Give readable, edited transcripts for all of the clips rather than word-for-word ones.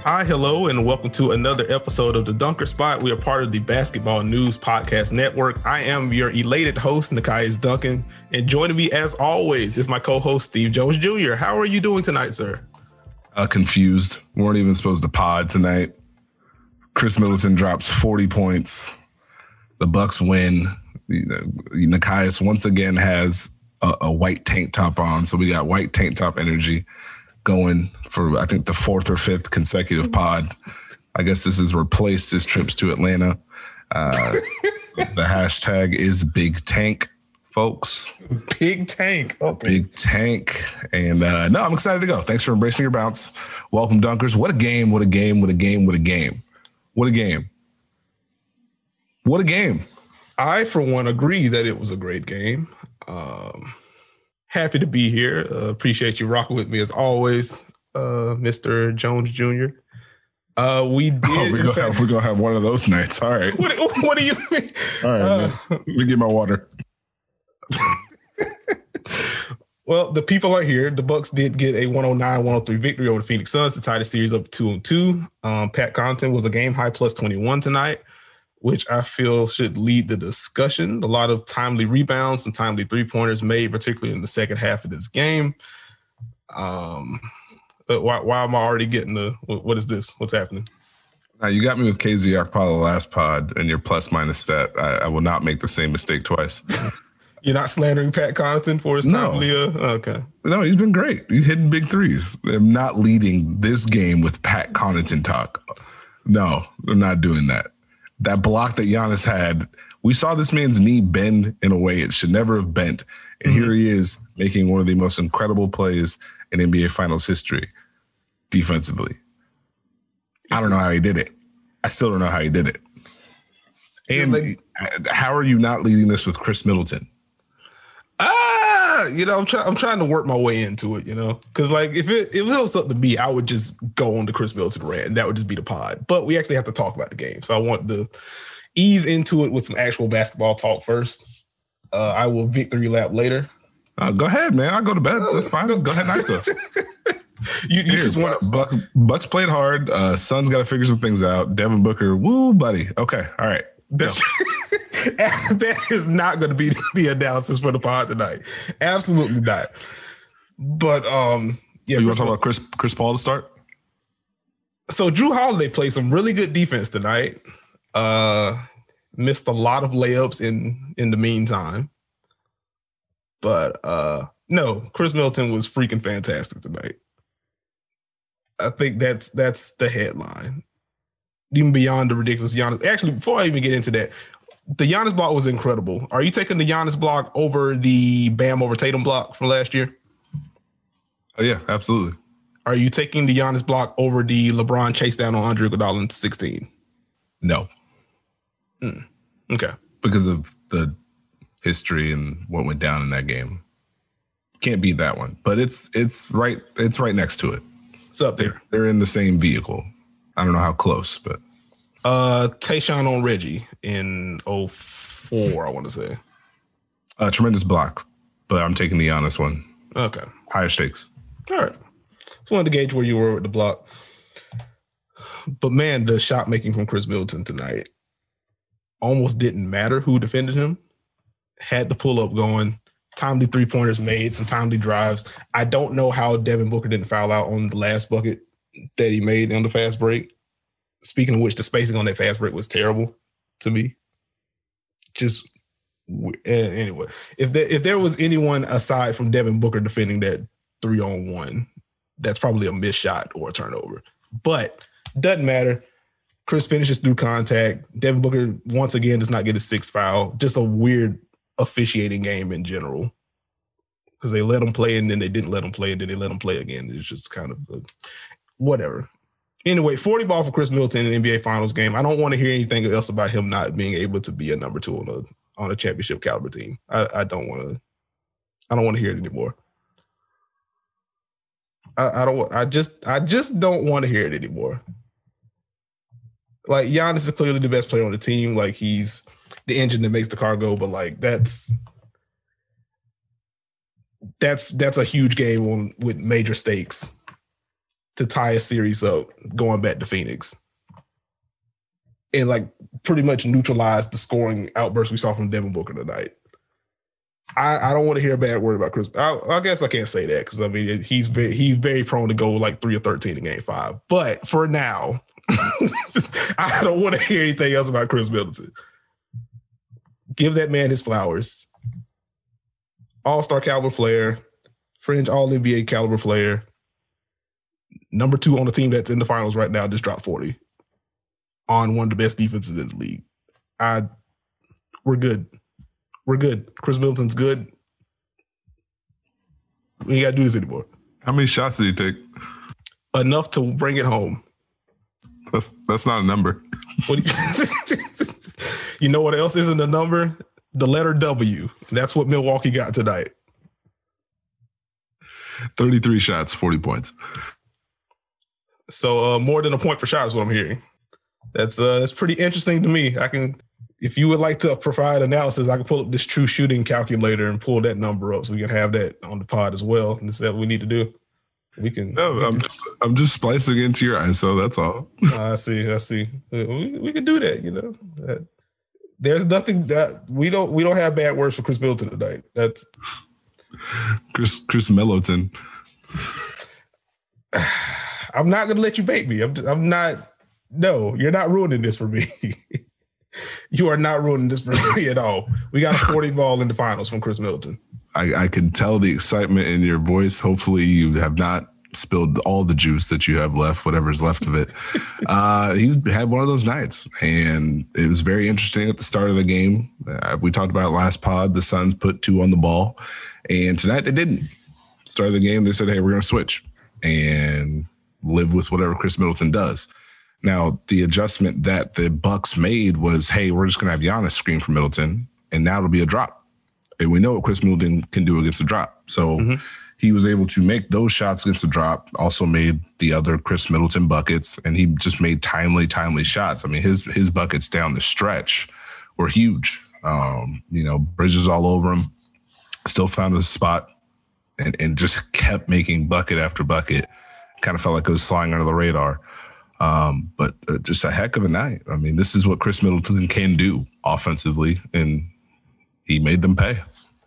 Hi, hello, and welcome to another episode of the Dunker Spot. We are part of the Basketball News Podcast Network. I am your elated host, Nekias Duncan, and joining me as always is my co-host, Steve Jones Jr. How are you doing tonight, sir? Confused. Weren't even supposed to pod tonight. Chris Middleton drops 40 points. The Bucks win. Nekias once again has a white tank top on, so we got white tank top energy going for, I think, the fourth or fifth consecutive pod. I guess this has replaced his trips to Atlanta. The hashtag is Big Tank, folks. Big Tank. Okay. Big Tank. And no, I'm excited to go. Thanks for embracing your bounce. Welcome, Dunkers. What a game, what a game, what a game, what a game. What a game. What a game. I, for one, agree that it was a great game. Happy to be here. Appreciate you rocking with me as always, Mr. Jones Jr. We did. We're gonna have one of those nights. All right. What do you mean? All right, man. Let me get my water. Well, the people are here. The Bucks did get a 109-103 victory over the Phoenix Suns to tie the series up 2-2. Pat Connaughton was a game high plus 21 tonight, which I feel should lead the discussion. A lot of timely rebounds, some timely three-pointers made, particularly in the second half of this game. But why am I already getting what is this? What's happening? Now, you got me with KZ Okpala last pod and your plus-minus stat. I will not make the same mistake twice. You're not slandering Pat Connaughton for his timely? Okay. No, he's been great. He's hitting big threes. I'm not leading this game with Pat Connaughton talk. No, I'm not doing that. That block that Giannis had, we saw this man's knee bend in a way it should never have bent. And here he is making one of the most incredible plays in NBA Finals history defensively. I don't know how he did it. I still don't know how he did it. And how are you not leading this with Chris Middleton? I'm trying to work my way into it, because if it was up to me, I would just go on the Chris Middleton rant, and that would just be the pod. But we actually have to talk about the game, so I want to ease into it with some actual basketball talk first. I will victory lap later. Go ahead, man. I'll go to bed. That's fine. Go ahead, nicer. you just want Bucks played hard. Suns got to figure some things out. Devin Booker, woo, buddy. Okay, all right. That is not going to be the analysis for the pod tonight. Absolutely not. But you want to talk about Chris Paul to start? So Jrue Holiday played some really good defense tonight. Missed a lot of layups in the meantime. But no, Chris Middleton was freaking fantastic tonight. I think that's the headline. Even beyond the ridiculous Giannis. Actually, before I even get into that, the Giannis block was incredible. Are you taking the Giannis block over the Bam over Tatum block from last year? Oh, yeah, absolutely. Are you taking the Giannis block over the LeBron chase down on Andre Iguodala in 16? No. Okay. Because of the history and what went down in that game. Can't beat that one. But it's right next to it. It's up there. They're in the same vehicle. I don't know how close, but Tayshaun on Reggie in 04, I want to say. Tremendous block, but I'm taking the Giannis one. Okay. Higher stakes. All right. Just wanted to gauge where you were with the block. But man, the shot making from Chris Middleton tonight almost didn't matter who defended him. Had the pull up going, timely three-pointers made, some timely drives. I don't know how Devin Booker didn't foul out on the last bucket that he made on the fast break. Speaking of which, the spacing on that fast break was terrible to me. Just anyway, if there was anyone aside from Devin Booker defending that 3-on-1, that's probably a missed shot or a turnover. But doesn't matter. Chris finishes through contact. Devin Booker once again does not get a sixth foul. Just a weird officiating game in general, because they let him play and then they didn't let him play and then they let him play again. It's just kind of whatever. Anyway, 40 ball for Chris Middleton in the NBA Finals game. I don't want to hear anything else about him not being able to be a number 2 on a championship caliber team. I don't want to hear it anymore. I just don't want to hear it anymore. Like, Giannis is clearly the best player on the team. Like, he's the engine that makes the car go, but like that's a huge game with major stakes. to tie a series up going back to Phoenix and like pretty much neutralize the scoring outburst we saw from Devin Booker tonight. I don't want to hear a bad word about Chris. I guess I can't say that because I mean he's very prone to go like 3 or 13 in Game 5. But for now, I don't want to hear anything else about Chris Middleton. Give that man his flowers. All-star caliber player, fringe All-NBA caliber player. Number 2 on the team that's in the finals right now just dropped 40 on one of the best defenses in the league. We're good. We're good. Chris Middleton's good. We ain't got to do this anymore. How many shots did he take? Enough to bring it home. That's not a number. You know what else isn't a number? The letter W. That's what Milwaukee got tonight. 33 shots, 40 points. So more than a point per shot is what I'm hearing. That's pretty interesting to me. If you would like to provide analysis, I can pull up this true shooting calculator and pull that number up so we can have that on the pod as well. And is that what we need to do? We can. No, I'm just splicing into your ISO. That's all. I see. We can do that. You know, there's nothing that we don't have bad words for Chris Middleton tonight. That's Chris Middleton. I'm not going to let you bait me. I'm not. No, you're not ruining this for me. You are not ruining this for me at all. We got a 40 ball in the finals from Chris Middleton. I can tell the excitement in your voice. Hopefully you have not spilled all the juice that you have left, whatever's left of it. He had one of those nights, and it was very interesting at the start of the game. We talked about it last pod. The Suns put 2 on the ball, and tonight they didn't. Start of the game, they said, hey, we're going to switch and live with whatever Chris Middleton does. Now, the adjustment that the Bucks made was, hey, we're just going to have Giannis screen for Middleton, and now it'll be a drop. And we know what Chris Middleton can do against a drop. So he was able to make those shots against the drop, also made the other Chris Middleton buckets, and he just made timely shots. I mean, his buckets down the stretch were huge. Bridges all over him, still found his spot and just kept making bucket after bucket. Kind of felt like it was flying under the radar. But just a heck of a night. I mean, this is what Chris Middleton can do offensively, and he made them pay.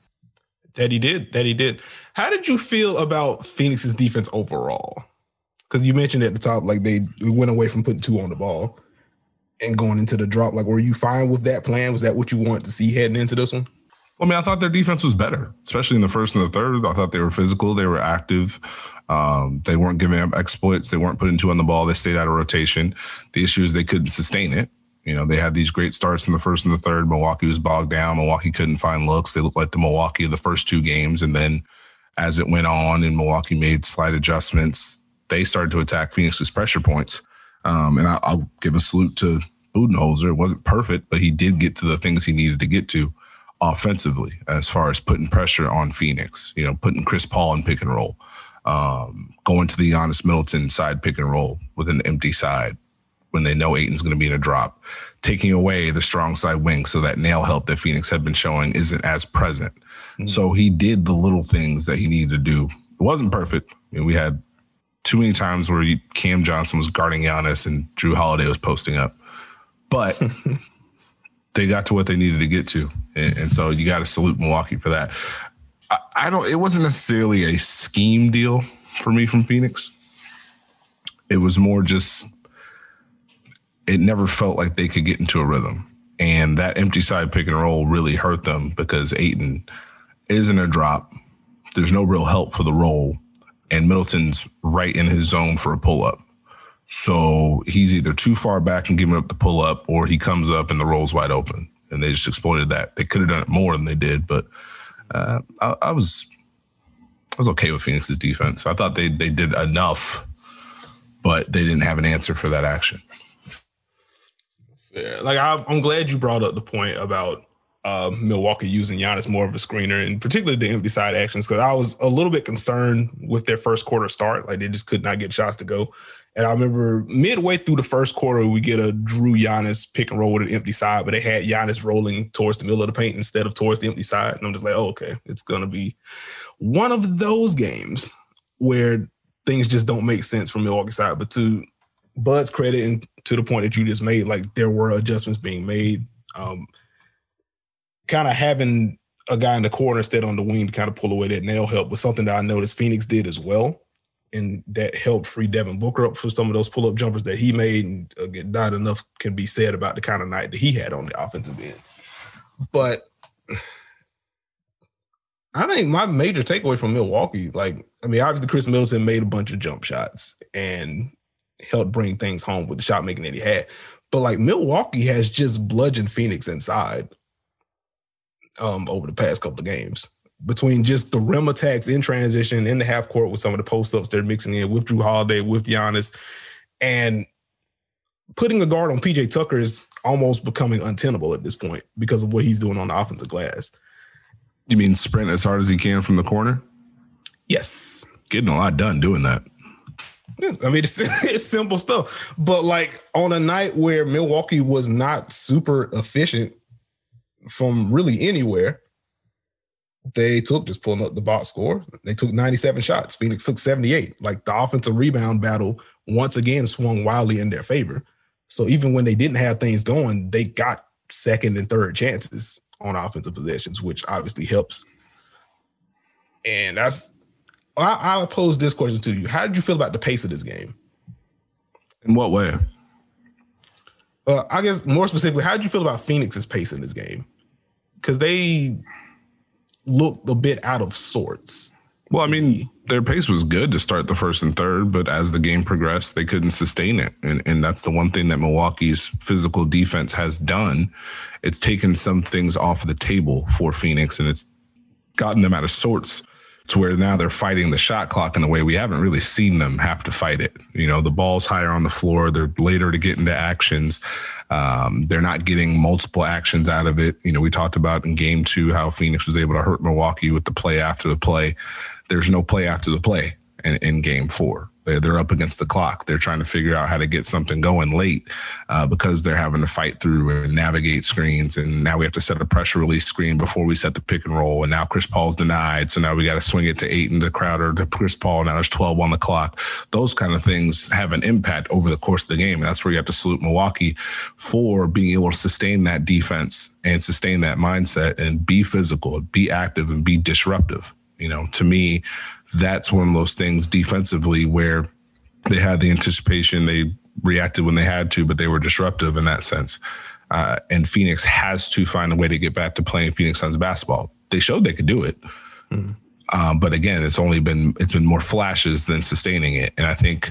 That he did. How did you feel about Phoenix's defense overall? Because you mentioned at the top, like they went away from putting 2 on the ball and going into the drop. Like, were you fine with that plan? Was that what you wanted to see heading into this one? I mean, I thought their defense was better, especially in the first and the third. I thought they were physical. They were active. They weren't giving up exploits. They weren't putting 2 on the ball. They stayed out of rotation. The issue is they couldn't sustain it. You know, they had these great starts in the first and the third. Milwaukee was bogged down. Milwaukee couldn't find looks. They looked like the Milwaukee of the first 2 games. And then as it went on and Milwaukee made slight adjustments, they started to attack Phoenix's pressure points. And I'll give a salute to Budenholzer. It wasn't perfect, but he did get to the things he needed to get to offensively as far as putting pressure on Phoenix, putting Chris Paul in pick and roll, going to the Giannis Middleton side pick and roll with an empty side when they know Ayton's going to be in a drop, taking away the strong side wing so that nail help that Phoenix had been showing isn't as present. Mm-hmm. So he did the little things that he needed to do. It wasn't perfect. I mean, we had too many times where Cam Johnson was guarding Giannis and Drew Holiday was posting up. But they got to what they needed to get to. And so you got to salute Milwaukee for that. It wasn't necessarily a scheme deal for me from Phoenix. It was more just, it never felt like they could get into a rhythm. And that empty side pick and roll really hurt them because Ayton isn't a drop. There's no real help for the roll. And Middleton's right in his zone for a pull-up. So he's either too far back and giving up the pull-up or he comes up and the roll's wide open. And they just exploited that. They could have done it more than they did, but I was okay with Phoenix's defense. I thought they did enough, but they didn't have an answer for that action. Yeah, like I'm glad you brought up the point about Milwaukee using Giannis more of a screener, and particularly the empty side actions, because I was a little bit concerned with their first quarter start. Like they just could not get shots to go. And I remember midway through the first quarter, we get a Drew Giannis pick and roll with an empty side, but they had Giannis rolling towards the middle of the paint instead of towards the empty side. And I'm just like, oh, okay, it's going to be one of those games where things just don't make sense from Milwaukee side. But to Bud's credit and to the point that you just made, like there were adjustments being made. Kind of having a guy in the corner instead on the wing to kind of pull away that nail help was something that I noticed Phoenix did as well. And that helped free Devin Booker up for some of those pull-up jumpers that he made. And again, not enough can be said about the kind of night that he had on the offensive end. But I think my major takeaway from Milwaukee, obviously Chris Middleton made a bunch of jump shots and helped bring things home with the shot making that he had. But Milwaukee has just bludgeoned Phoenix inside over the past couple of games. Between just the rim attacks in transition, in the half court with some of the post-ups they're mixing in with Jrue Holiday, with Giannis, and putting a guard on PJ Tucker is almost becoming untenable at this point because of what he's doing on the offensive glass. You mean sprint as hard as he can from the corner? Yes. Getting a lot done doing that. I mean, it's simple stuff. But on a night where Milwaukee was not super efficient from really anywhere, they took, just pulling up the box score, they took 97 shots. Phoenix took 78. The offensive rebound battle once again swung wildly in their favor. So even when they didn't have things going, they got second and third chances on offensive possessions, which obviously helps. And I'll pose this question to you. How did you feel about the pace of this game? In what way? I guess more specifically, how did you feel about Phoenix's pace in this game? Because they looked a bit out of sorts. Well, I mean, their pace was good to start the first and third, but as the game progressed, they couldn't sustain it. And that's the one thing that Milwaukee's physical defense has done. It's taken some things off the table for Phoenix, and it's gotten them out of sorts to where now they're fighting the shot clock in a way we haven't really seen them have to fight it. The ball's higher on the floor. They're later to get into actions. They're not getting multiple actions out of it. We talked about in game 2 how Phoenix was able to hurt Milwaukee with the play after the play. There's no play after the play in game 4. They're up against the clock. They're trying to figure out how to get something going late because they're having to fight through and navigate screens. And now we have to set a pressure release screen before we set the pick and roll. And now Chris Paul's denied. So now we got to swing it to 8 into Crowder to Chris Paul. Now there's 12 on the clock. Those kind of things have an impact over the course of the game. And that's where you have to salute Milwaukee for being able to sustain that defense and sustain that mindset and be physical, be active, and be disruptive. To me, that's one of those things defensively where they had the anticipation, they reacted when they had to, but they were disruptive in that sense. And Phoenix has to find a way to get back to playing Phoenix Suns basketball. They showed they could do it. Mm-hmm. But again, it's been more flashes than sustaining it. And I think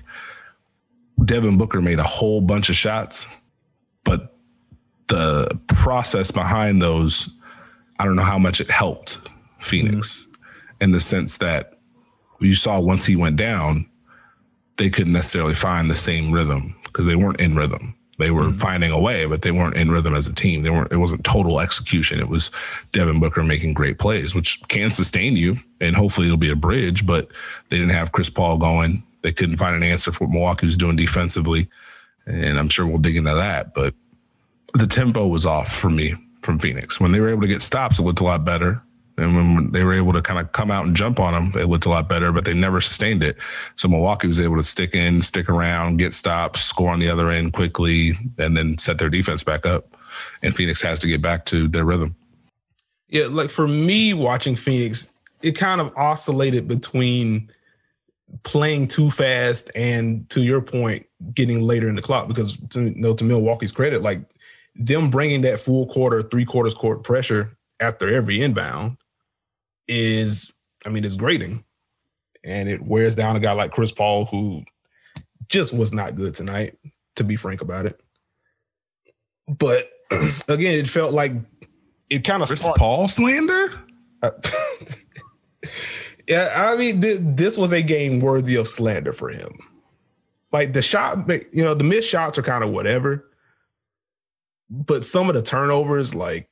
Devin Booker made a whole bunch of shots, but the process behind those, I don't know how much it helped Phoenix in the sense that you saw once he went down, they couldn't necessarily find the same rhythm because they weren't in rhythm. They were finding a way, but they weren't in rhythm as a team. It wasn't total execution. It was Devin Booker making great plays, which can sustain you, and hopefully it'll be a bridge, but they didn't have Chris Paul going. They couldn't find an answer for what Milwaukee was doing defensively, and I'm sure we'll dig into that. But the tempo was off for me from Phoenix. When they were able to get stops, it looked a lot better. And when they were able to kind of come out and jump on them, it looked a lot better, but they never sustained it. So Milwaukee was able to stick around, get stops, score on the other end quickly, and then set their defense back up. And Phoenix has to get back to their rhythm. Yeah, for me watching Phoenix, it kind of oscillated between playing too fast and, to your point, getting later in the clock. Because to Milwaukee's credit, them bringing that full quarter, 3/4 court pressure after every inbound is grating. And it wears down a guy like Chris Paul, who just was not good tonight, to be frank about it. But again, it felt like it kind of Chris Paul slander? Yeah, this was a game worthy of slander for him. The shot, the missed shots are kind of whatever. But some of the turnovers,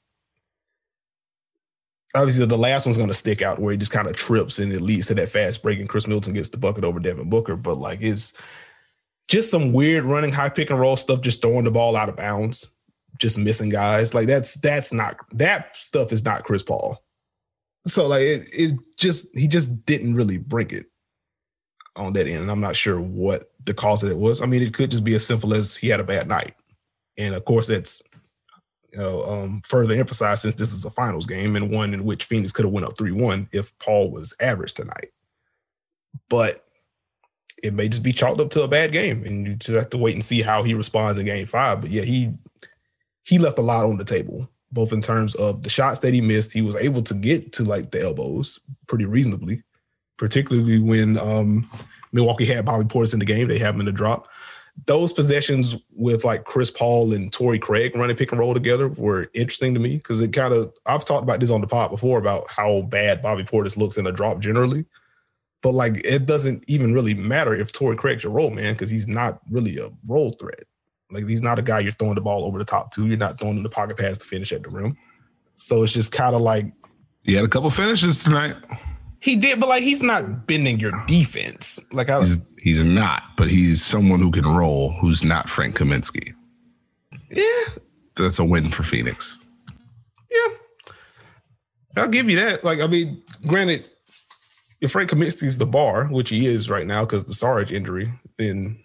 obviously the last one's going to stick out where he just kind of trips and it leads to that fast break and Chris Middleton gets the bucket over Devin Booker. But it's just some weird running high pick and roll stuff, just throwing the ball out of bounds, just missing guys. That stuff is not Chris Paul. So he just didn't really bring it. on that end. And I'm not sure what the cause of it was. I mean, it could just be as simple as he had a bad night. And of course, that's further emphasized since this is a finals game and one in which Phoenix could have went up 3-1 if Paul was average tonight. But it may just be chalked up to a bad game, and you just have to wait and see how he responds in game 5. But yeah, he left a lot on the table, both in terms of the shots that he missed. He was able to get to like the elbows pretty reasonably, particularly when Milwaukee had Bobby Portis in the game. They have him in the drop. Those possessions with like Chris Paul and Torrey Craig running pick and roll together were interesting to me because I've talked about this on the pod before about how bad Bobby Portis looks in a drop generally. But like, it doesn't even really matter if Torrey Craig's your role man because he's not really a role threat. Like, he's not a guy you're throwing the ball over the top to. You're not throwing him the pocket pass to finish at the rim. So it's just kind of like. He had a couple finishes tonight. He did, but like, he's not bending your defense. Like, he's not, but he's someone who can roll who's not Frank Kaminsky. Yeah. That's a win for Phoenix. Yeah. I'll give you that. Like, I mean, granted, if Frank Kaminsky's the bar, which he is right now because of the Sarge injury, then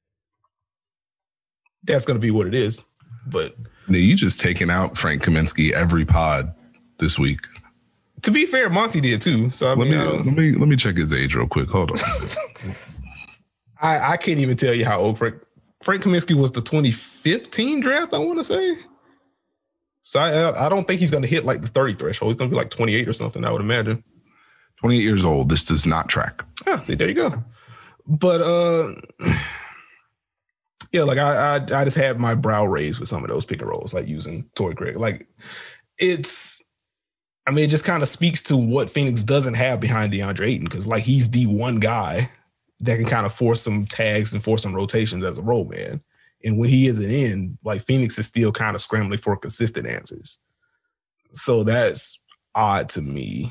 that's going to be what it is. But you just taking out Frank Kaminsky every pod this week. To be fair, Monty did too. So I mean, let me check his age real quick. Hold on. I can't even tell you how old Frank Kaminsky was. The 2015 draft, I want to say. So I don't think he's going to hit like the 30 threshold. He's going to be like 28 or something, I would imagine. 28 years old. This does not track. Yeah, see, there you go. But yeah, like I just had my brow raised with some of those pick and rolls, like using Torrey Craig. Like it just kind of speaks to what Phoenix doesn't have behind DeAndre Ayton, because like he's the one guy that can kind of force some tags and force some rotations as a role man. And when he isn't in, like Phoenix is still kind of scrambling for consistent answers. So that's odd to me.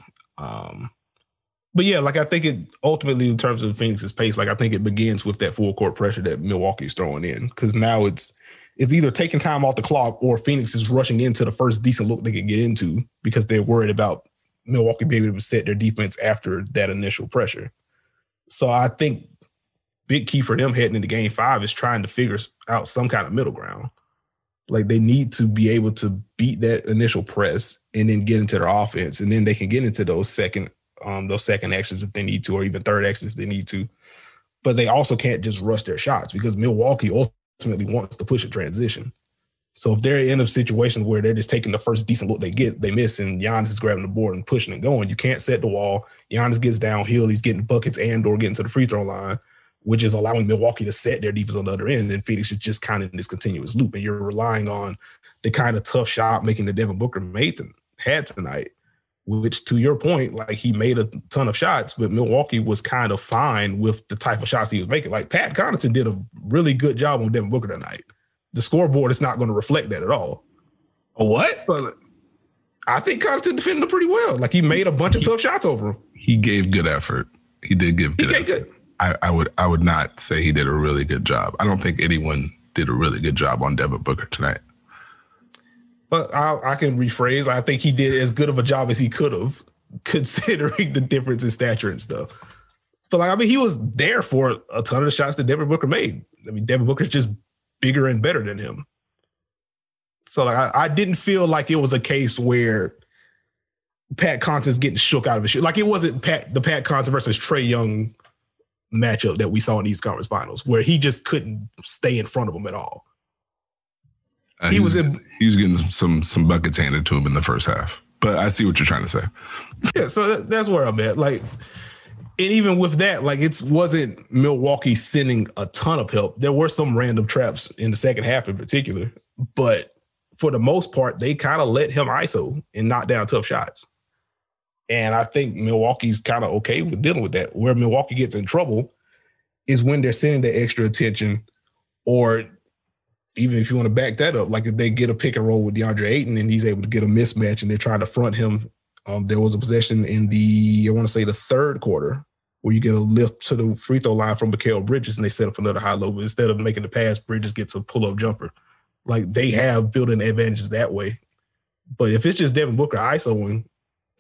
But yeah, like I think it ultimately, in terms of Phoenix's pace, like I think it begins with that full court pressure that Milwaukee's throwing in, because now it's either taking time off the clock or Phoenix is rushing into the first decent look they can get into because they're worried about Milwaukee being able to set their defense after that initial pressure. So I think big key for them heading into game 5 is trying to figure out some kind of middle ground. Like they need to be able to beat that initial press and then get into their offense, and then they can get into those second actions if they need to, or even third actions if they need to. But they also can't just rush their shots because Milwaukee ultimately wants to push a transition. So if they're in a situation where they're just taking the first decent look they get, they miss, and Giannis is grabbing the board and pushing and going, you can't set the wall. Giannis gets downhill. He's getting buckets and or getting to the free throw line, which is allowing Milwaukee to set their defense on the other end. And Phoenix is just kind of in this continuous loop. And you're relying on the kind of tough shot making that Devin Booker had tonight, which, to your point, like he made a ton of shots, but Milwaukee was kind of fine with the type of shots he was making. Like Pat Connaughton did a really good job on Devin Booker tonight. The scoreboard is not going to reflect that at all. What? But I think Connaughton defended him pretty well. Like he made a bunch of tough shots over him. He gave good effort. He did give good effort. Good. I would not say he did a really good job. I don't think anyone did a really good job on Devin Booker tonight. But I can rephrase. I think he did as good of a job as he could have, considering the difference in stature and stuff. But like, I mean, he was there for a ton of the shots that Devin Booker made. I mean, Devin Booker's just bigger and better than him. So like, I didn't feel like it was a case where Pat Connaughton's getting shook out of his shoe. Like it wasn't the Pat Connaughton versus Trae Young matchup that we saw in these conference finals, where he just couldn't stay in front of him at all. He was getting some buckets handed to him in the first half, but I see what you're trying to say. Yeah, so that's where I'm at. Like, and even with that, like it wasn't Milwaukee sending a ton of help. There were some random traps in the second half in particular, but for the most part, they kind of let him ISO and knock down tough shots. And I think Milwaukee's kind of okay with dealing with that. Where Milwaukee gets in trouble is when they're sending the extra attention, or even if you want to back that up, like if they get a pick and roll with DeAndre Ayton and he's able to get a mismatch and they're trying to front him. There was a possession in I want to say the third quarter, where you get a lift to the free throw line from Mikal Bridges and they set up another high low. But instead of making the pass, Bridges gets a pull-up jumper. Like they have built-in advantages that way. But if it's just Devin Booker ISOing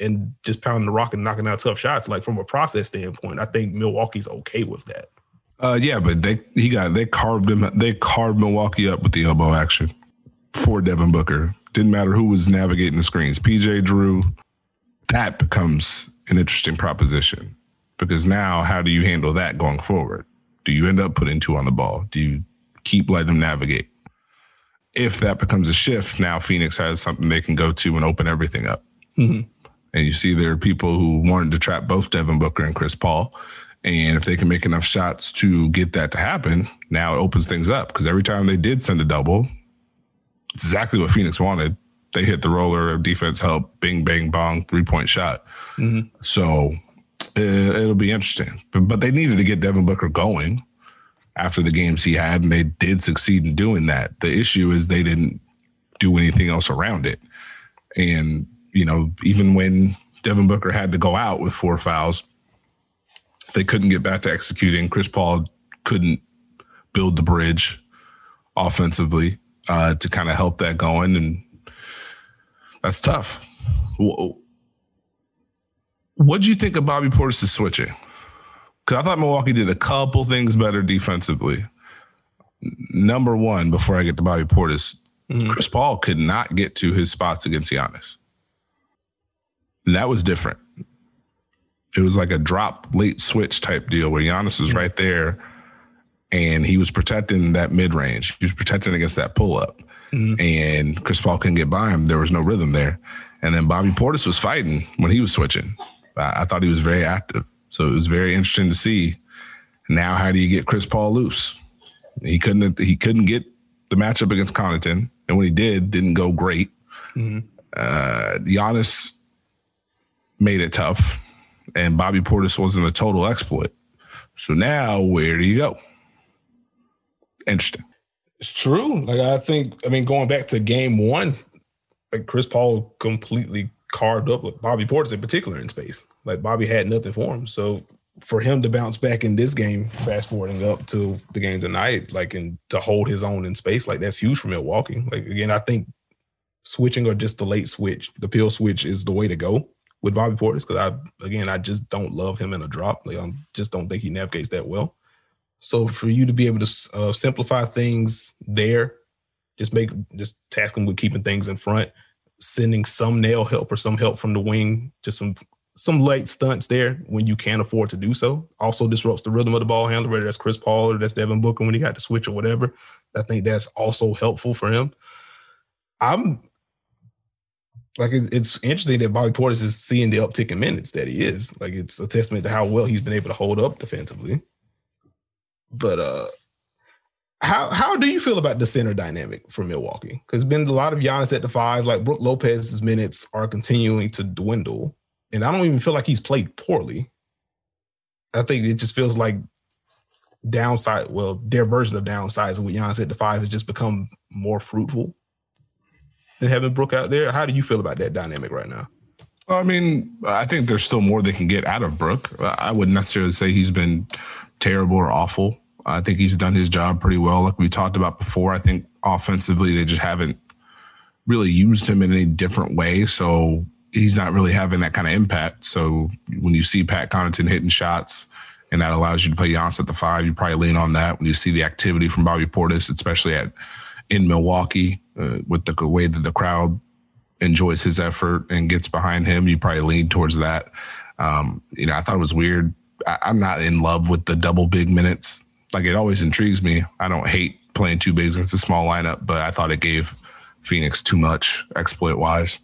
and just pounding the rock and knocking out tough shots. Like from a process standpoint, I think Milwaukee's okay with that. Yeah, but they carved Milwaukee up with the elbow action for Devin Booker. Didn't matter who was navigating the screens. PJ Drew, that becomes an interesting proposition because now how do you handle that going forward? Do you end up putting 2 on the ball? Do you keep letting them navigate? If that becomes a shift, now Phoenix has something they can go to and open everything up. Mm-hmm. And you see there are people who wanted to trap both Devin Booker and Chris Paul. And if they can make enough shots to get that to happen, now it opens things up. Because every time they did send a double, it's exactly what Phoenix wanted. They hit the roller, defense help, bing, bang, bong, 3-point shot. Mm-hmm. So it'll be interesting. But they needed to get Devin Booker going after the games he had, and they did succeed in doing that. The issue is they didn't do anything else around it. And, you know, even when Devin Booker had to go out with 4 fouls, they couldn't get back to executing. Chris Paul couldn't build the bridge offensively to kind of help that going, and that's tough. What do you think of Bobby Portis' switching? Because I thought Milwaukee did a couple things better defensively. Number one, before I get to Bobby Portis, Chris Paul could not get to his spots against Giannis. That was different. It was like a drop late switch type deal where Giannis was right there and he was protecting that mid-range. He was protecting against that pull-up. And Chris Paul couldn't get by him. There was no rhythm there. And then Bobby Portis was fighting when he was switching. I thought he was very active. So it was very interesting to see. Now, how do you get Chris Paul loose? He couldn't get the matchup against Connaughton. And when he didn't go great. Giannis made it tough. And Bobby Portis wasn't a total exploit. So now where do you go? Interesting. It's true. Like going back to game 1, like Chris Paul completely carved up with Bobby Portis in particular in space. Like Bobby had nothing for him. So for him to bounce back in this game, fast forwarding up to the game tonight, like, and to hold his own in space, like that's huge for Milwaukee. Like, again, I think switching or just the late switch, the pill switch is the way to go with Bobby Portis, because I just don't love him in a drop. Like, I just don't think he navigates that well. So for you to be able to simplify things there, just task him with keeping things in front, sending some nail help or some help from the wing, just some late stunts there when you can't afford to do so. Also disrupts the rhythm of the ball handler, whether that's Chris Paul or that's Devin Booker when he got to switch or whatever. I think that's also helpful for him. It's interesting that Bobby Portis is seeing the uptick in minutes that he is. Like, it's a testament to how well he's been able to hold up defensively. But how do you feel about the center dynamic for Milwaukee? Because there's been a lot of Giannis at the 5. Like, Brook Lopez's minutes are continuing to dwindle. And I don't even feel like he's played poorly. I think it just feels like their version of downsizing with Giannis at the 5 has just become more fruitful than having Brook out there. How do you feel about that dynamic right now? I mean, I think there's still more they can get out of Brook. I wouldn't necessarily say he's been terrible or awful. I think he's done his job pretty well. Like we talked about before, I think offensively they just haven't really used him in any different way. So he's not really having that kind of impact. So when you see Pat Connaughton hitting shots and that allows you to play Giannis at the 5, you probably lean on that. When you see the activity from Bobby Portis, especially in Milwaukee, with the way that the crowd enjoys his effort and gets behind him, you probably lean towards that. I thought it was weird. I'm not in love with the double big minutes. Like, it always intrigues me. I don't hate playing 2 bigs against a small lineup, but I thought it gave Phoenix too much exploit-wise.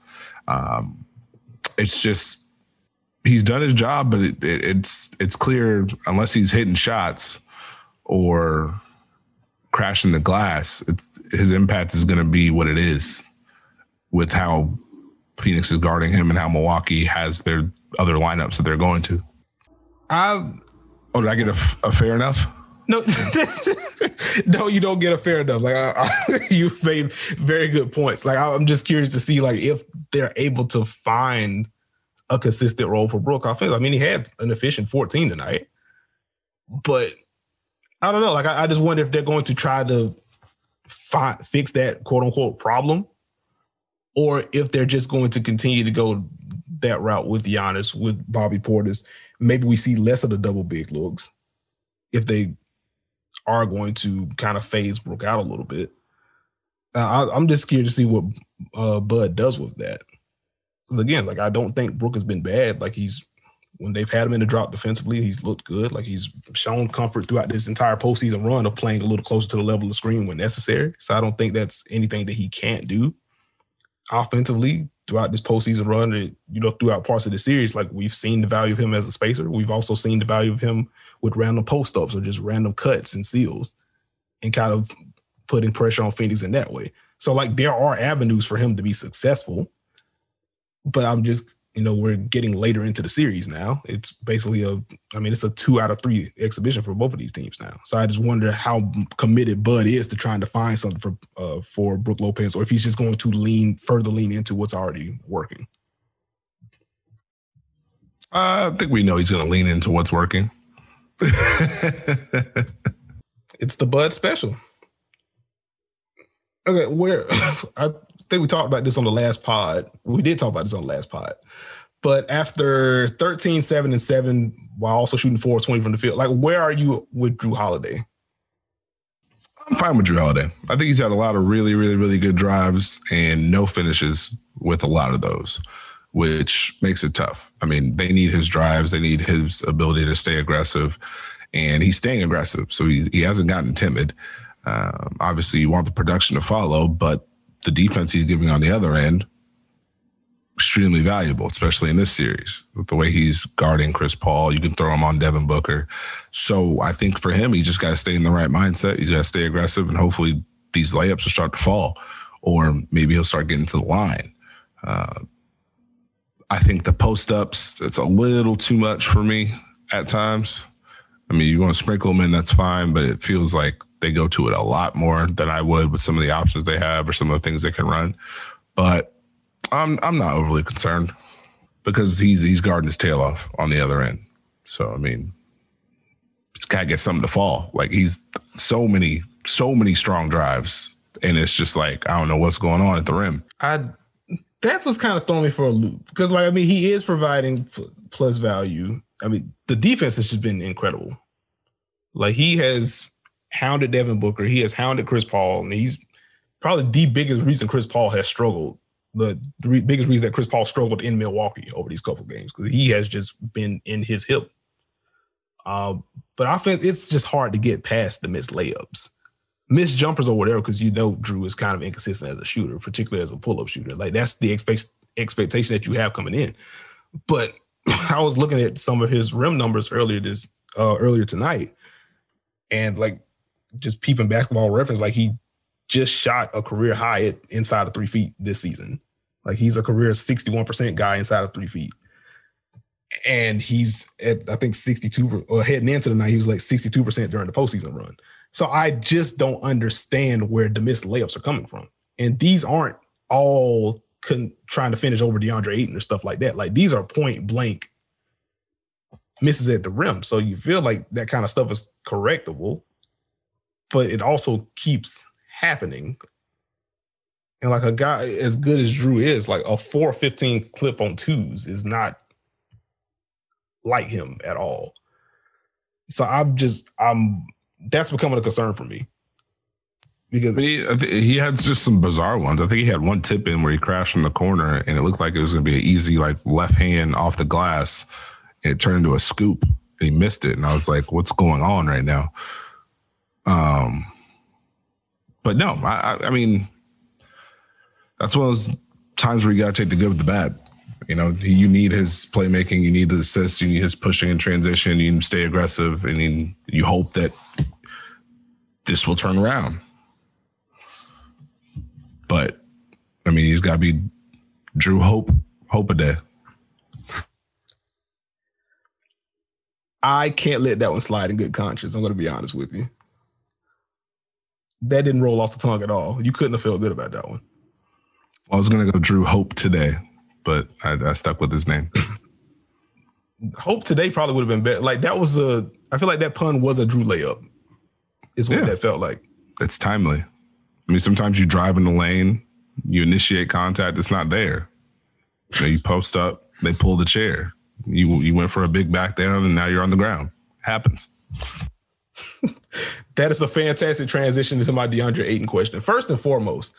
It's just he's done his job, but it's clear unless he's hitting shots or crashing the glass, his impact is going to be what it is with how Phoenix is guarding him and how Milwaukee has their other lineups that they're going to. Did I get a fair enough? No, no, you don't get a fair enough. Like, you made very good points. Like, I'm just curious to see, like, if they're able to find a consistent role for Brook offense. I mean, he had an efficient 14 tonight, but I don't know. Like, I just wonder if they're going to try to fix that quote unquote problem, or if they're just going to continue to go that route with Giannis, with Bobby Portis. Maybe we see less of the double big looks if they are going to kind of phase Brook out a little bit. I'm just scared to see what Bud does with that. Again, like, I don't think Brook has been bad. Like, when they've had him in the drop defensively, he's looked good. Like, he's shown comfort throughout this entire postseason run of playing a little closer to the level of the screen when necessary. So I don't think that's anything that he can't do offensively throughout this postseason run. Throughout parts of the series, like, we've seen the value of him as a spacer. We've also seen the value of him with random post-ups or just random cuts and seals and kind of putting pressure on Phoenix in that way. So, like, there are avenues for him to be successful, but I'm just, we're getting later into the series now. It's basically it's a 2 out of 3 exhibition for both of these teams now. So I just wonder how committed Bud is to trying to find something for Brook Lopez, or if he's just going to further lean into what's already working. I think we know he's going to lean into what's working. It's the Bud special. Okay, I think we talked about this on the last pod. We did talk about this on the last pod. But after 13, 7, and 7, while also shooting 4-20 from the field, like, where are you with Jrue Holiday? I'm fine with Jrue Holiday. I think he's had a lot of really, really, really good drives and no finishes with a lot of those, which makes it tough. I mean, they need his drives. They need his ability to stay aggressive, and he's staying aggressive. So he hasn't gotten timid. Obviously, you want the production to follow, but the defense he's giving on the other end, extremely valuable, especially in this series. With the way he's guarding Chris Paul, you can throw him on Devin Booker. So I think for him, he just got to stay in the right mindset. He's got to stay aggressive, and hopefully these layups will start to fall, or maybe he'll start getting to the line. I think the post-ups, it's a little too much for me at times. I mean, you want to sprinkle them in, that's fine, but it feels like they go to it a lot more than I would with some of the options they have or some of the things they can run. But I'm not overly concerned because he's guarding his tail off on the other end. So, I mean, it's got to get something to fall. Like, he's so many strong drives, and it's just like, I don't know what's going on at the rim. That's what's kind of throwing me for a loop because, like, I mean, he is providing plus value. I mean, the defense has just been incredible. Like, he has hounded Devin Booker. He has hounded Chris Paul, and he's probably the biggest reason Chris Paul has struggled. The biggest reason that Chris Paul struggled in Milwaukee over these couple of games, because he has just been in his hip. But I think it's just hard to get past the missed layups, missed jumpers or whatever, because Jrue is kind of inconsistent as a shooter, particularly as a pull-up shooter. Like, that's the expectation that you have coming in. But I was looking at some of his rim numbers earlier tonight, and, like, just peeping Basketball Reference, like, he just shot a career high at inside of 3 feet this season. Like, he's a career 61% guy inside of 3 feet. And he's at, I think, 62, or heading into the night, he was like 62% during the postseason run. So I just don't understand where the missed layups are coming from. And these aren't all trying to finish over DeAndre Ayton or stuff like that. Like, these are point blank misses at the rim. So you feel like that kind of stuff is correctable, but it also keeps happening. And, like, a guy as good as Jrue is, like, a 4-15 clip on twos is not like him at all. So that's becoming a concern for me. Because he had just some bizarre ones. I think he had one tip in where he crashed in the corner, and it looked like it was going to be an easy, like, left hand off the glass, and it turned into a scoop, and he missed it. And I was like, what's going on right now? But no, I mean, that's one of those times where you got to take the good with the bad. You need his playmaking, you need the assists, you need his pushing and transition, you need to stay aggressive, and you hope that this will turn around. But, I mean, he's got to be Jrue hope a day. I can't let that one slide in good conscience. I'm going to be honest with you. That didn't roll off the tongue at all. You couldn't have felt good about that one. Well, I was going to go Jrue Hope today, but I stuck with his name. Hope today probably would have been better. Like, I feel like that pun was a Jrue layup. Is what that felt like. It's timely. I mean, sometimes you drive in the lane, you initiate contact, it's not there. You post up, They pulled the chair. You went for a big back down, and now you're on the ground. Happens. That is a fantastic transition into my DeAndre Ayton question. First and foremost,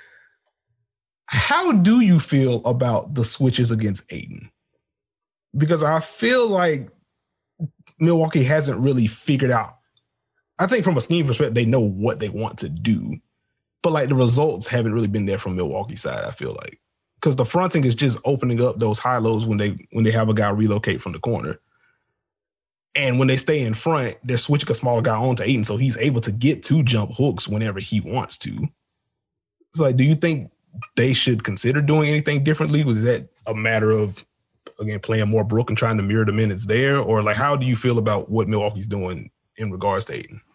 how do you feel about the switches against Ayton? Because I feel like Milwaukee hasn't really figured out. I think from a scheme perspective, they know what they want to do, but like the results haven't really been there from Milwaukee's side, I feel like. Because the fronting is just opening up those high lows when they have a guy relocate from the corner. And when they stay in front, they're switching a smaller guy onto Ayton, so he's able to get two jump hooks whenever he wants to. It's like, do you think they should consider doing anything differently? Was that a matter of, again, playing more Brook and trying to mirror the minutes there? Or like, how do you feel about what Milwaukee's doing in regards to Ayton?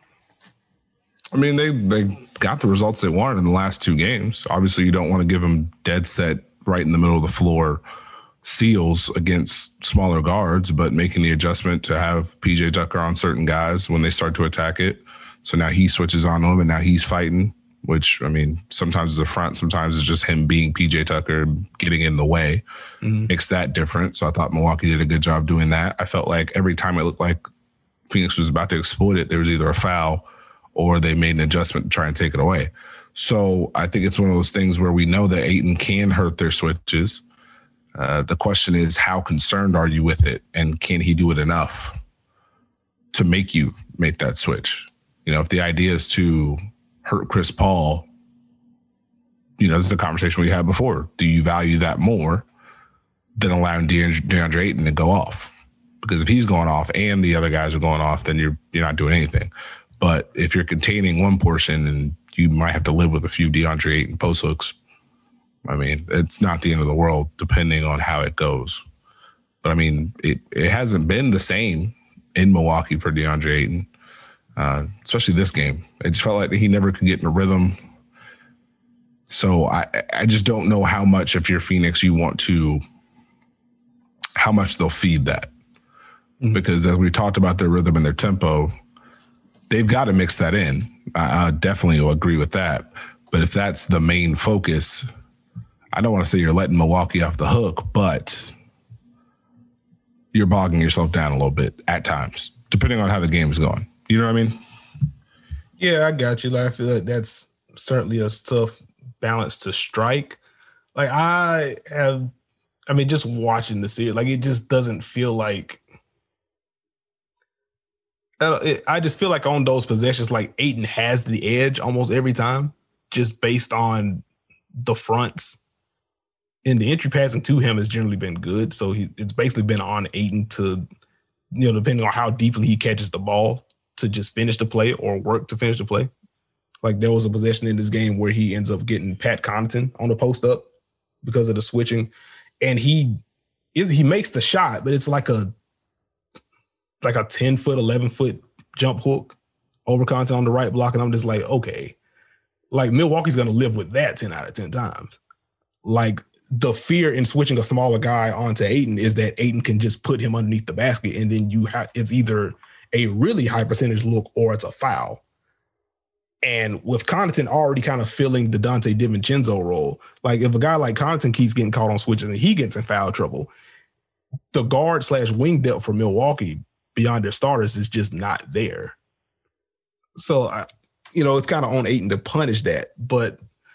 I mean, they got the results they wanted in the last two games. Obviously, you don't want to give them dead set right in the middle of the floor seals against smaller guards, but making the adjustment to have PJ Tucker on certain guys when they start to attack it. So now he switches on them and now he's fighting, which, I mean, sometimes it's a front, sometimes it's just him being PJ Tucker, getting in the way. Makes that different. So I thought Milwaukee did a good job doing that. I felt like every time it looked like Phoenix was about to exploit it, there was either a foul or they made an adjustment to try and take it away. So I think it's one of those things where we know that Ayton can hurt their switches. The question is, how concerned are you with it? And can he do it enough to make you make that switch? You know, if the idea is to hurt Chris Paul, you know, this is a conversation we had before. Do you value that more than allowing DeAndre Ayton to go off? Because if he's going off and the other guys are going off, then you're not doing anything. But if you're containing one portion and you might have to live with a few DeAndre Ayton post hooks, I mean, it's not the end of the world depending on how it goes. But I mean, it hasn't been the same in Milwaukee for DeAndre Ayton, especially this game. It just felt like he never could get in a rhythm. So I just don't know how much, if you're Phoenix, you want to, how much they'll feed that. Because as we talked about their rhythm and their tempo, they've got to mix that in. I definitely will agree with that. But if that's the main focus, I don't want to say you're letting Milwaukee off the hook, but you're bogging yourself down a little bit at times, depending on how the game is going. You know what I mean? Yeah, I got you. Like, I feel like that's certainly a tough balance to strike. Like, just watching the series, like, it just doesn't feel like, I just feel like on those possessions, like Ayton has the edge almost every time, just based on the fronts. And the entry passing to him has generally been good. So it's basically been on Ayton to, you know, depending on how deeply he catches the ball, to just finish the play or work to finish the play. Like there was a possession in this game where he ends up getting Pat Connaughton on the post up because of the switching. And he makes the shot, but it's like a 10-foot, 11-foot jump hook over Connaughton on the right block. And I'm just like, okay, like Milwaukee's going to live with that 10 out of 10 times. Like, the fear in switching a smaller guy onto Ayton is that Ayton can just put him underneath the basket, and then it's either a really high percentage look or it's a foul. And with Connaughton already kind of filling the Dante DiVincenzo role, like if a guy like Connaughton keeps getting caught on switches and he gets in foul trouble, the guard/wing depth for Milwaukee beyond their starters is just not there. So, it's kind of on Ayton to punish that, but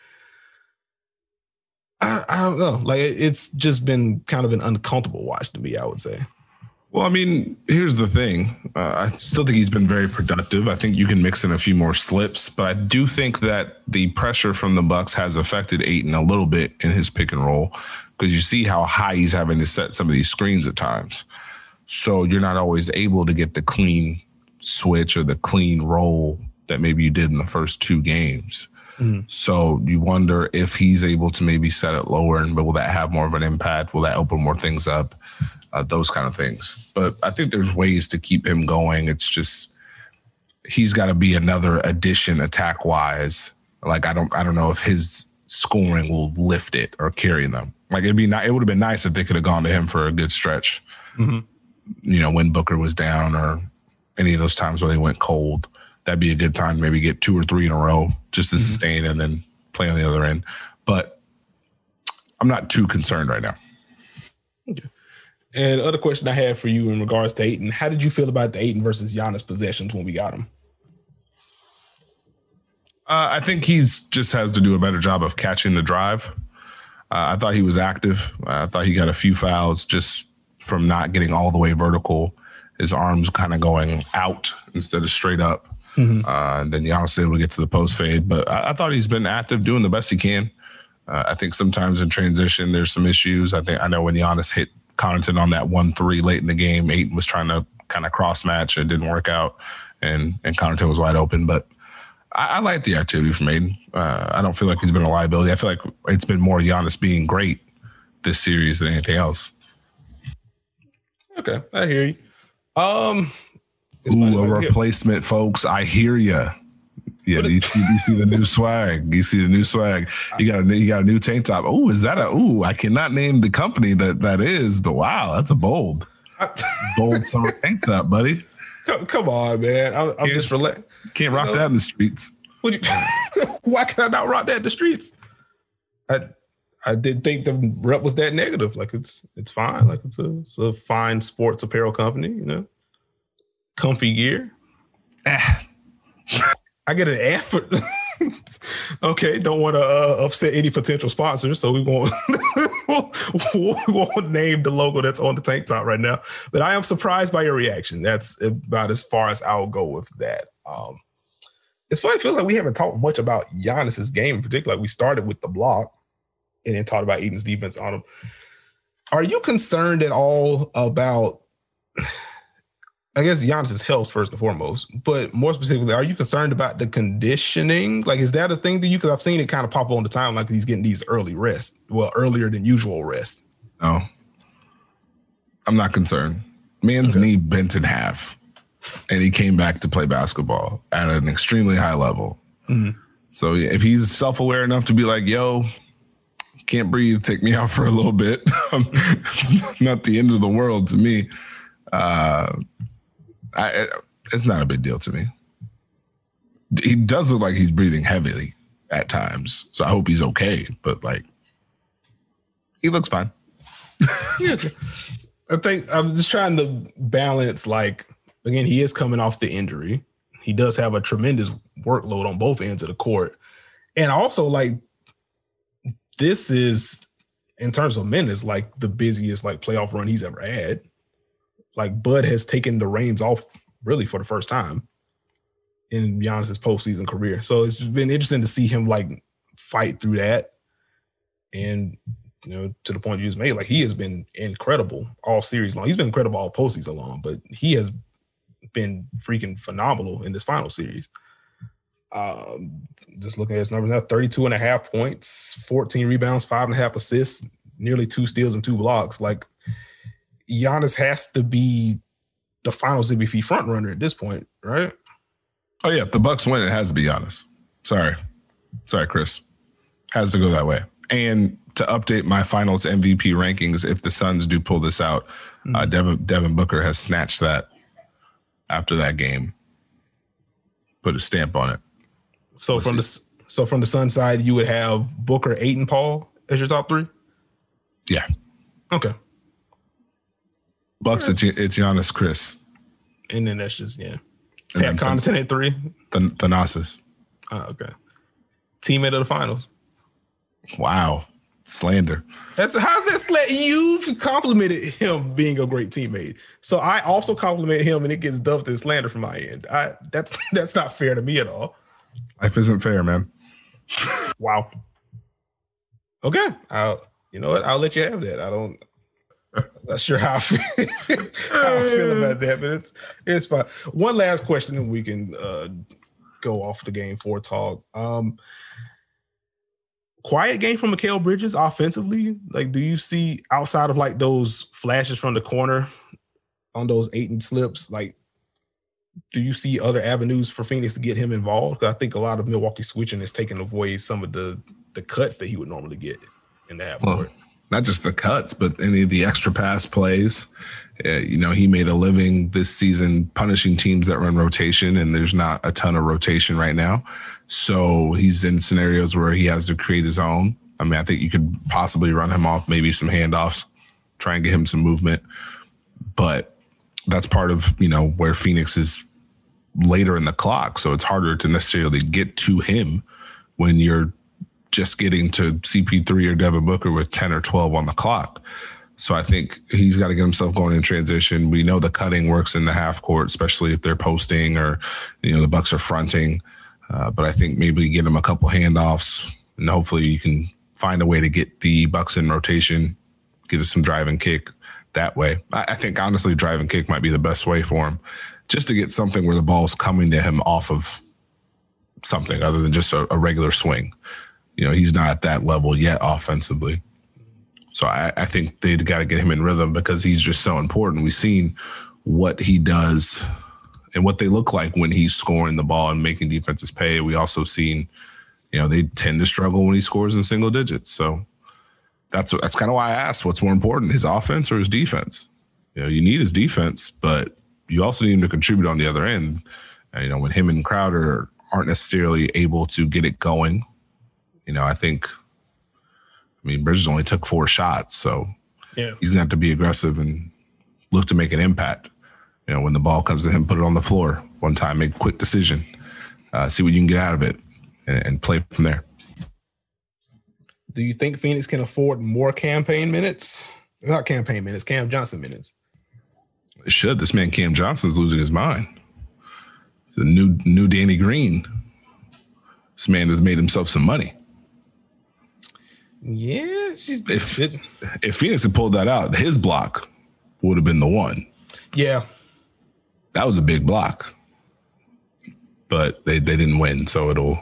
I don't know. Like, it's just been kind of an uncomfortable watch to me, I would say. Well, I mean, here's the thing. I still think he's been very productive. I think you can mix in a few more slips, but I do think that the pressure from the Bucks has affected Ayton a little bit in his pick and roll, because you see how high he's having to set some of these screens at times. So you're not always able to get the clean switch or the clean roll that maybe you did in the first two games. So you wonder if he's able to maybe set it lower, and will that have more of an impact? Will that open more things up? Those kind of things. But I think there's ways to keep him going. It's just he's got to be another addition attack wise. Like I don't know if his scoring will lift it or carry them. Like it would have been nice if they could have gone to him for a good stretch. When Booker was down or any of those times where they went cold. That'd be a good time to maybe get 2 or 3 in a row just to sustain and then play on the other end. But I'm not too concerned right now. Okay. And the other question I had for you in regards to Ayton, how did you feel about the Ayton versus Giannis possessions when we got them? I think he's just has to do a better job of catching the drive. I thought he was active. I thought he got a few fouls just from not getting all the way vertical. His arms kind of going out instead of straight up. Mm-hmm. Then Giannis was able to get to the post fade. But I thought he's been active, doing the best he can. I think sometimes in transition, there's some issues. I know when Giannis hit Connaughton on that 1-3 late in the game, Ayton was trying to kind of cross match. It didn't work out, and Connaughton was wide open. But I like the activity from Ayton. I don't feel like he's been a liability. I feel like it's been more Giannis being great this series than anything else. Okay, I hear you. A replacement, folks. I hear you. Yeah, you see the new swag. You see the new swag. You got a new tank top. Oh, is that I cannot name the company that is, but wow, that's a bold summer tank top, buddy. Come on, man. I'm just relaxed. Can't rock that in the streets. Why can I not rock that in the streets? I didn't think the rep was that negative. Like it's fine. Like it's a fine sports apparel company, you know. Comfy gear. I get an F for okay, don't want to upset any potential sponsors, so we won't name the logo that's on the tank top right now. But I am surprised by your reaction. That's about as far as I'll go with that. It's funny. It feels like we haven't talked much about Giannis's game in particular. Like we started with the block and then talked about Ayton's defense on him. Are you concerned at all about, I guess, Giannis's health first and foremost, but more specifically, are you concerned about the conditioning? Like, is that a thing to you? Because I've seen it kind of pop on the time, like he's getting these early rest, earlier than usual rest. No, I'm not concerned. Man's knee bent in half, and he came back to play basketball at an extremely high level. Mm-hmm. So if he's self-aware enough to be like, yo, can't breathe, take me out for a little bit. It's not the end of the world to me. It's not a big deal to me. He does look like he's breathing heavily at times, so I hope he's okay. But like, he looks fine. Yeah, I think I'm just trying to balance. Like, again, he is coming off the injury. He does have a tremendous workload on both ends of the court, and also like this is, in terms of minutes, like the busiest like playoff run he's ever had. Like Bud has taken the reins off really for the first time in Giannis's postseason career. So it's been interesting to see him like fight through that. And, you know, to the point you just made, like he has been incredible all series long. He's been incredible all postseason long, but he has been freaking phenomenal in this final series. Just looking at his numbers now, 32.5 points, 14 rebounds, 5.5 assists, nearly 2 steals and 2 blocks. Like, Giannis has to be the Finals MVP frontrunner at this point, right? Oh yeah, if the Bucks win, it has to be Giannis. Sorry, Chris. Has to go that way. And to update my Finals MVP rankings, if the Suns do pull this out, Devin Booker has snatched that after that game. Put a stamp on it. So from the Suns side, you would have Booker, Ayton, Paul as your top 3? Yeah. Okay. Bucks, it's Giannis, Chris. And then that's just, yeah. Pat Connaughton at 3. Thanasis. Oh, okay. Teammate of the Finals. Wow. Slander. How's that slander? You've complimented him being a great teammate. So I also compliment him and it gets dubbed as slander from my end. That's not fair to me at all. Life isn't fair, man. Wow. Okay. You know what? I'll let you have that. I'm not sure how I feel about that, but it's fine. One last question and we can go off the Game 4 talk. Quiet game from Mikal Bridges offensively. Like, do you see outside of like those flashes from the corner on those Ayton slips, like, do you see other avenues for Phoenix to get him involved? Because I think a lot of Milwaukee switching has taken away some of the cuts that he would normally get in the half court. Not just the cuts, but any of the extra pass plays. He made a living this season punishing teams that run rotation, and there's not a ton of rotation right now. So he's in scenarios where he has to create his own. I mean, I think you could possibly run him off maybe some handoffs try and get him some movement. But that's part of, where Phoenix is later in the clock. So it's harder to necessarily get to him when you're just getting to CP3 or Devin Booker with 10 or 12 on the clock. So I think he's got to get himself going in transition. We know the cutting works in the half court, especially if they're posting or, the Bucks are fronting. But I think maybe get him a couple handoffs, and hopefully you can find a way to get the Bucks in rotation, get us some drive and kick that way. I think, honestly, drive and kick might be the best way for him, just to get something where the ball's coming to him off of something other than just a regular swing. He's not at that level yet offensively. So I think they've got to get him in rhythm because he's just so important. We've seen what he does and what they look like when he's scoring the ball and making defenses pay. We also seen, they tend to struggle when he scores in single digits. So that's kind of why I asked, what's more important, his offense or his defense? You need his defense, but you also need him to contribute on the other end. When him and Crowder aren't necessarily able to get it going, Bridges only took 4 shots, so he's going to have to be aggressive and look to make an impact. When the ball comes to him, put it on the floor one time, make a quick decision, see what you can get out of it, and play from there. Do you think Phoenix can afford more campaign minutes? Not campaign minutes, Cam Johnson minutes. It should. This man Cam Johnson's losing his mind. The new Danny Green. This man has made himself some money. Yeah, if Phoenix had pulled that out, his block would have been the one. Yeah, that was a big block, but they didn't win, so it'll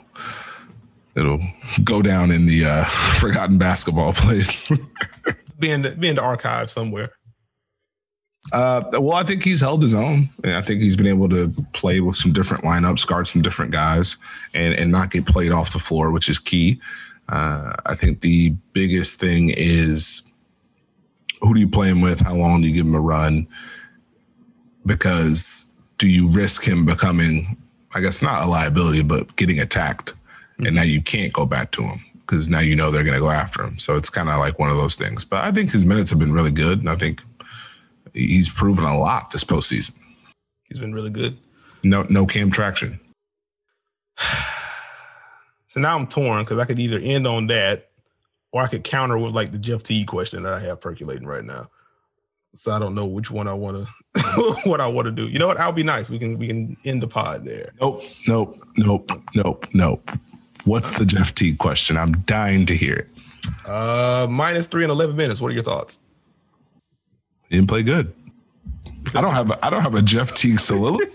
go down in the forgotten basketball place. be in the archive somewhere. Well, I think he's held his own, and I think he's been able to play with some different lineups, guard some different guys, and not get played off the floor, which is key. I think the biggest thing is, who do you play him with? How long do you give him a run? Because do you risk him becoming, I guess, not a liability, but getting attacked? Mm-hmm. And now you can't go back to him because now they're going to go after him. So it's kind of like one of those things. But I think his minutes have been really good, and I think he's proven a lot this postseason. He's been really good. No Cam traction. So now I'm torn because I could either end on that or I could counter with like the Jeff Teague question that I have percolating right now. So I don't know which one I want to, what I want to do. You know what? I'll be nice. We can end the pod there. Nope. What's the Jeff Teague question? I'm dying to hear it. -3 in 11 minutes. What are your thoughts? He didn't play good. I don't have a Jeff Teague soliloquy.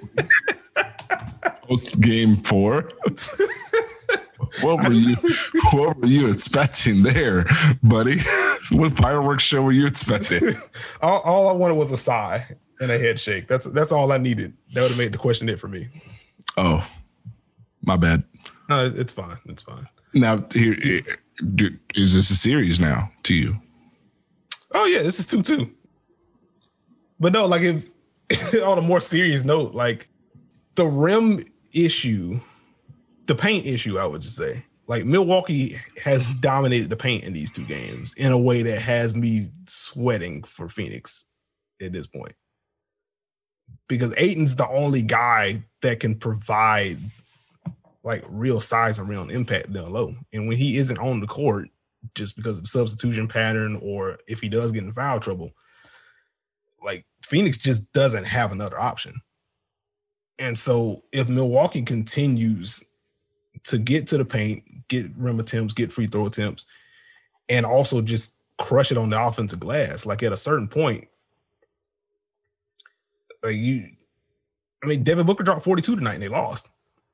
Post game 4. What were you expecting there, buddy? What fireworks show were you expecting? all I wanted was a sigh and a head shake. That's all I needed. That would have made the question it for me. Oh, my bad. No, it's fine. It's fine. Now, here is this a series now to you? Oh yeah, this is 2-2. But no, like if on a more serious note, like the rim issue, the paint issue, I would just say, like Milwaukee has dominated the paint in these 2 games in a way that has me sweating for Phoenix at this point. Because Ayton's the only guy that can provide like real size and real impact down low. And when he isn't on the court, just because of the substitution pattern or if he does get in foul trouble, like Phoenix just doesn't have another option. And so if Milwaukee continues to get to the paint, get rim attempts, get free throw attempts, and also just crush it on the offensive glass, like at a certain point, like Devin Booker dropped 42 tonight and they lost.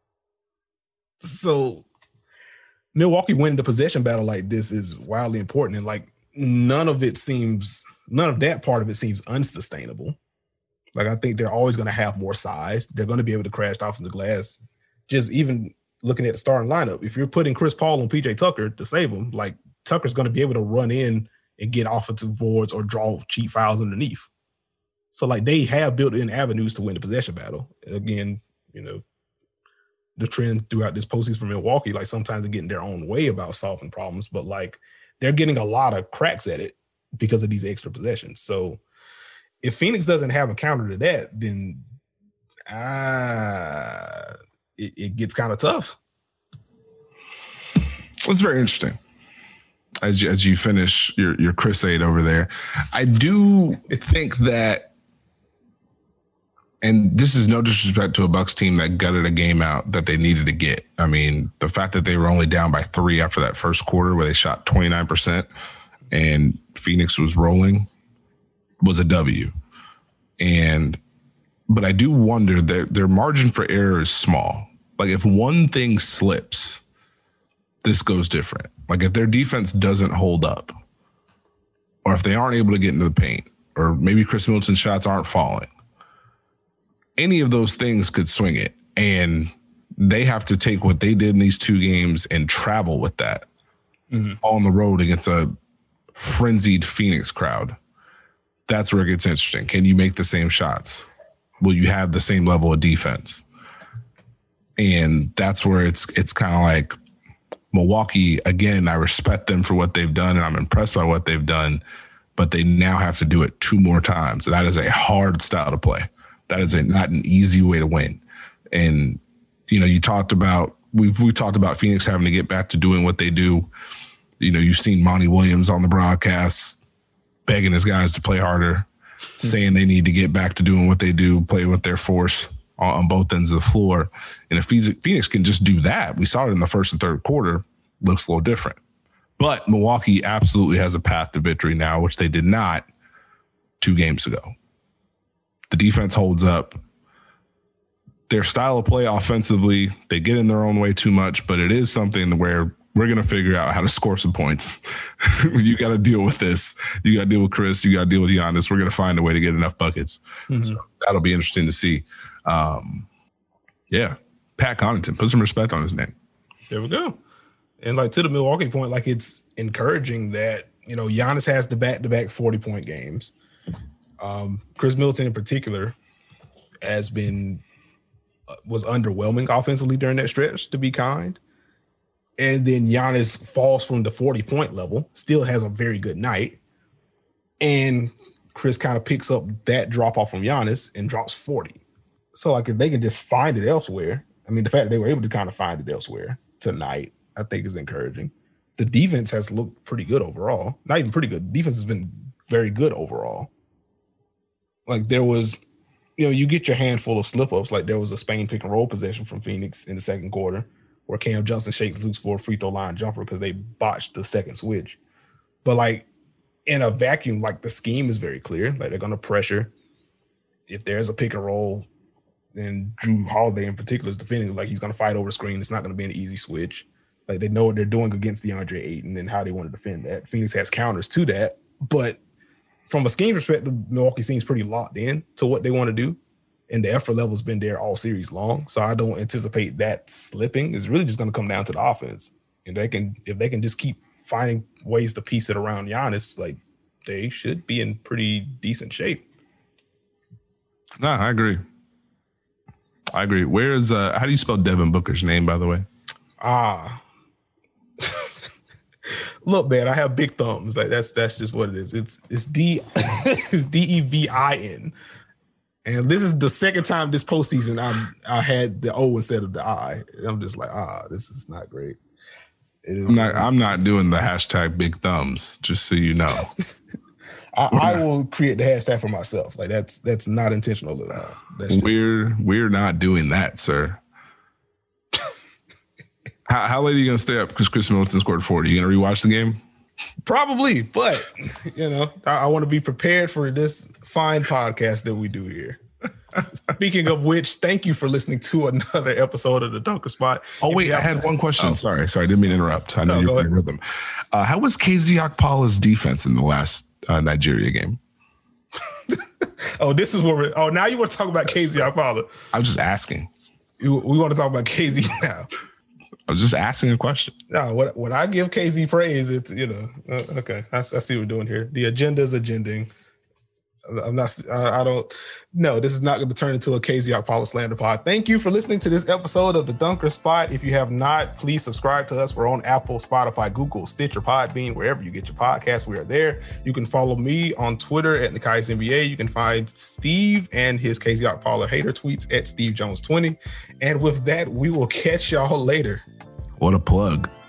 So Milwaukee winning the possession battle like this is wildly important. And like none of that part of it seems unsustainable. Like I think they're always going to have more size. They're going to be able to crash off in the glass. Just even looking at the starting lineup, if you're putting Chris Paul on PJ Tucker to save him, like Tucker's going to be able to run in and get offensive boards or draw cheap fouls underneath. So like they have built in avenues to win the possession battle. Again, the trend throughout this postseason for Milwaukee, like sometimes they're getting their own way about solving problems, but like they're getting a lot of cracks at it because of these extra possessions. So if Phoenix doesn't have a counter to that, then it gets kind of tough. It's very interesting. As you finish your crusade over there, I do think that, and this is no disrespect to a Bucks team that gutted a game out that they needed to get. I mean, the fact that they were only down by 3 after that first quarter where they shot 29% and Phoenix was rolling was a W. But I do wonder that their margin for error is small. Like if one thing slips, this goes different. Like if their defense doesn't hold up, or if they aren't able to get into the paint, or maybe Chris Middleton's shots aren't falling, any of those things could swing it. And they have to take what they did in these 2 games and travel with that on the road against a frenzied Phoenix crowd. That's where it gets interesting. Can you make the same shots? Will you have the same level of defense? And that's where it's kind of like Milwaukee, again, I respect them for what they've done and I'm impressed by what they've done, but they now have to do it 2 more times. That is a hard style to play. That is not an easy way to win. And, you talked about, we talked about Phoenix having to get back to doing what they do. You've seen Monty Williams on the broadcast begging his guys to play harder, saying they need to get back to doing what they do, play with their force on both ends of the floor. And if Phoenix can just do that, we saw it in the first and third quarter, looks a little different. But Milwaukee absolutely has a path to victory now, which they did not 2 games ago. The defense holds up. Their style of play offensively, they get in their own way too much, but it is something where we're going to figure out how to score some points. You got to deal with this. You got to deal with Chris. You got to deal with Giannis. We're going to find a way to get enough buckets. So that'll be interesting to see. Pat Connaughton, put some respect on his name. There we go. And to the Milwaukee point, it's encouraging that, Giannis has the back-to-back 40-point games. Chris Middleton in particular was underwhelming offensively during that stretch, to be kind. And then Giannis falls from the 40-point level, still has a very good night. And Chris kind of picks up that drop off from Giannis and drops 40. So if they can just find it elsewhere, the fact that they were able to kind of find it elsewhere tonight, I think is encouraging. The defense has looked pretty good overall. Not even pretty good. Defense has been very good overall. There was, you get your handful of slip-ups. There was a Spain pick-and-roll possession from Phoenix in the second quarter where Cam Johnson shakes loose for a free throw line jumper because they botched the second switch. But in a vacuum, the scheme is very clear. They're going to pressure. If there's a pick and roll, and Jrue Holiday in particular is defending, he's going to fight over screen. It's not going to be an easy switch. They know what they're doing against DeAndre Ayton and how they want to defend that. Phoenix has counters to that, but from a scheme perspective, Milwaukee seems pretty locked in to what they want to do. And the effort level has been there all series long. So I don't anticipate that slipping. It's really just going to come down to the offense. And if they can just keep finding ways to piece it around Giannis, they should be in pretty decent shape. No, I agree. Where's how do you spell Devin Booker's name, by the way? Look, man, I have big thumbs. That's just what it is. It's it's Devin. And this is the second time this postseason I had the O instead of the I. I'm just this is not great. I'm not doing the hashtag big thumbs, just so you know. I will create the hashtag for myself. That's not intentional at all. We're not doing that, sir. How late are you gonna stay up? Because Chris Middleton scored 40. You gonna rewatch the game? Probably, but I want to be prepared for this fine podcast that we do here. Speaking of which, thank you for listening to another episode of the Dunker Spot. Oh, wait, I had one question. Oh. Sorry, didn't mean to interrupt. I know you're in rhythm. How was KZ Okpala's defense in the last Nigeria game? This is where now you want to talk about KZ Okpala. I was just asking. We want to talk about KZ now. I was just asking a question. No, when I give KZ praise, it's, okay, I see what we're doing here. The agenda is agending. I'm not. I don't. No, this is not going to turn into a KZ Okpala slander pod. Thank you for listening to this episode of the Dunker Spot. If you have not, please subscribe to us. We're on Apple, Spotify, Google, Stitcher, Podbean, wherever you get your podcasts. We are there. You can follow me on Twitter at Nikai's NBA. You can find Steve and his KZ Okpala hater tweets at Steve Jones 20. And with that, we will catch y'all later. What a plug.